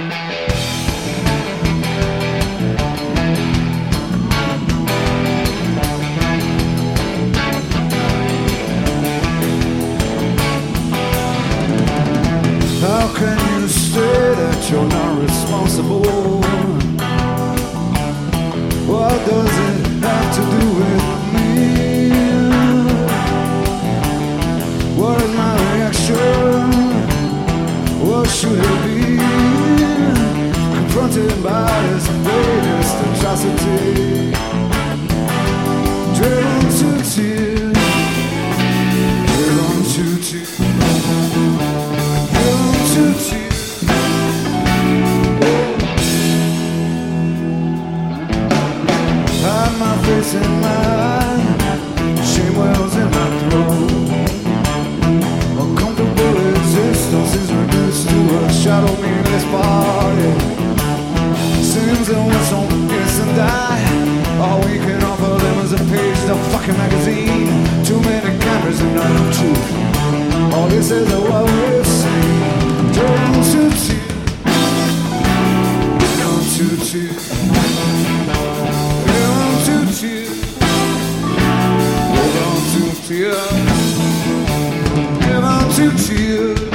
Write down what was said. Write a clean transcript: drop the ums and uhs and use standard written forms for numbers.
How can you say that you're not responsible? What does it have to do with me? What is my reaction? What should it be? Confronted by this latest atrocity, driven to tears, driven to tears, driven to tears. Hide my face in mine, shame wells in my throat. A comfortable existence is reduced to a shadow meaningless body. Seems that when someone gets to die, all we can offer them is a page in a fucking magazine. Too many cameras and not enough truth. All this is what we're seeing. Turn to tears, turn to tears, turn to tears, turn to tears, turn to tears.